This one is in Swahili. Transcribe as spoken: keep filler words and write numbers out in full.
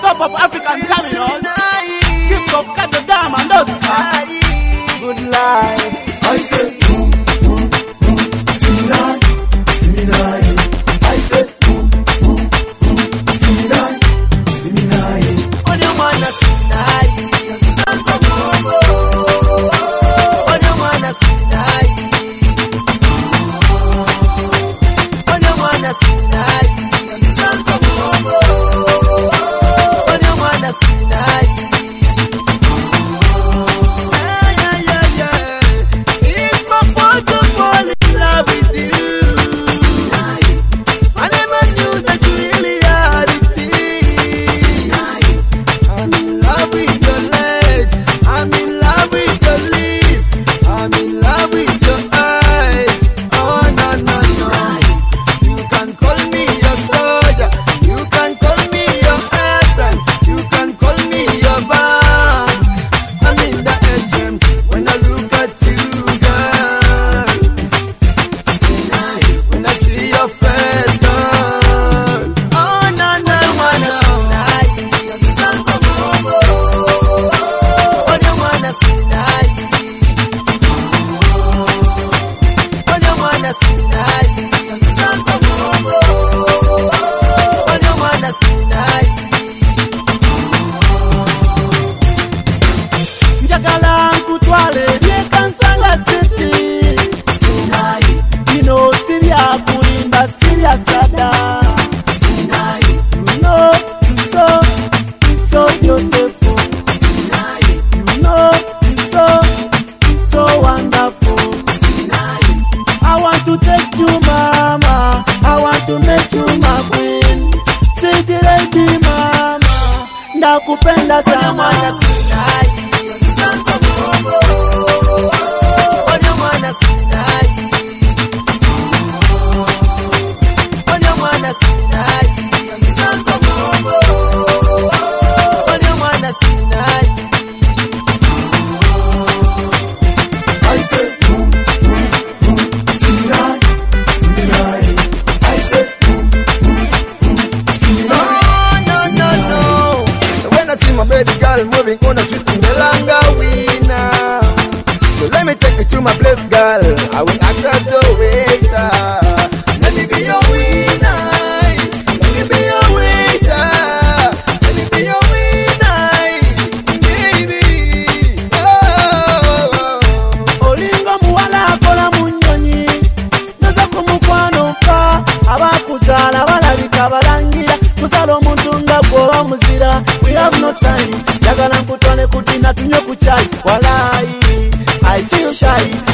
top of African terminal. Gift of Kato Diamond, good life. I said, boom, boom, boom, Seminai, Seminai. I said, boom, boom, boom, Seminai, Seminai. On your man, Seminai. On your man, Seminai. On your man, Seminai. On your man, Seminai. Kupenda sana Sinai. On your man Sinai. On your man Sinai. On your man Sinai. I said, boom, boom, boom, Seminai, Seminai. I said, boom, boom, boom, Seminai. No, no, no, no. I see my baby girl moving on a system, the longer we now. So let me take you to my place, girl. I will act as your waiter. Let me be your winner. Let me be your waiter. Let me be your winner, baby. Oh. Olingo muwala akola munyonyi naza kumukwano ka abakuzala balabika balangira kusala omuntu nga gwoba muzira. We have no time. Yagala nkutwane kudina tunywe ku chai. Walai, I see you shy.